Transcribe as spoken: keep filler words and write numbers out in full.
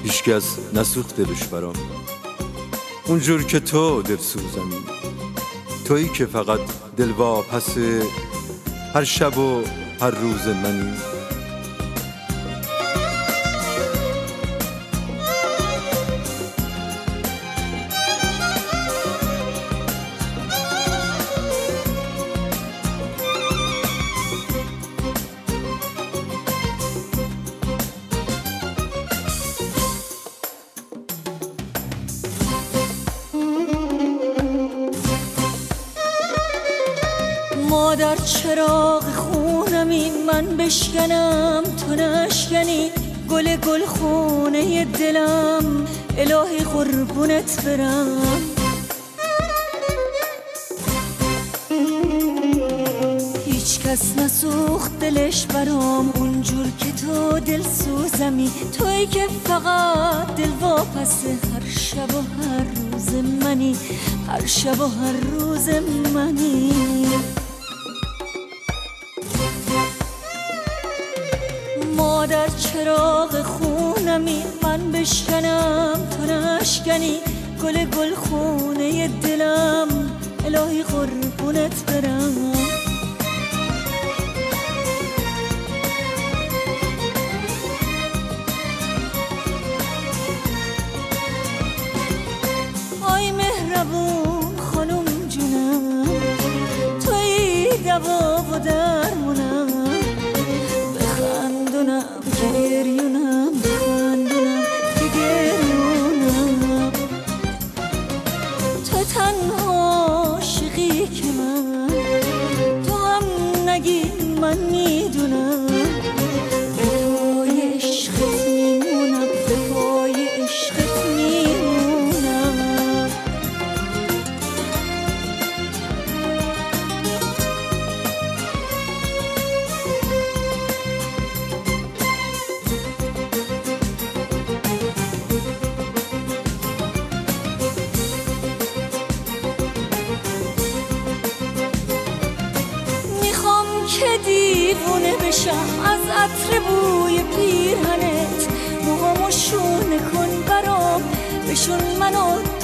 هیچکس نسوخت دلش برام، اونجور که تو دل سوزمی، تویی که فقط دلواپس هر شب و هر روز منی. مادر چراغ خونمی، من بشکنم تو نشکنی، گل گل خونه دلم الهی قربونت برم. هیچ کس نسوخت دلش برام، اونجور که تو دل سوزمی، تویی که فقط دل واپس هر شب و هر روز منی، هر شب و هر روز منی. مادر چراغ خونمی، من بشکنم تو نشکنی، گل گل خونه دلم الهی قربونت برم. آی مهربون خانم جونم، تویی دوا و درمونم، بخندونم که گریونم، بخندونم که گریونم. تو تنها عاشقی که من، تو هم نگی من میدونم، به پای عشقت میمونم، به پای عشقت میمونم. که دیوونه بشم از عطر بوی پیرهنت، موهامو شونه کن برام، بشون منو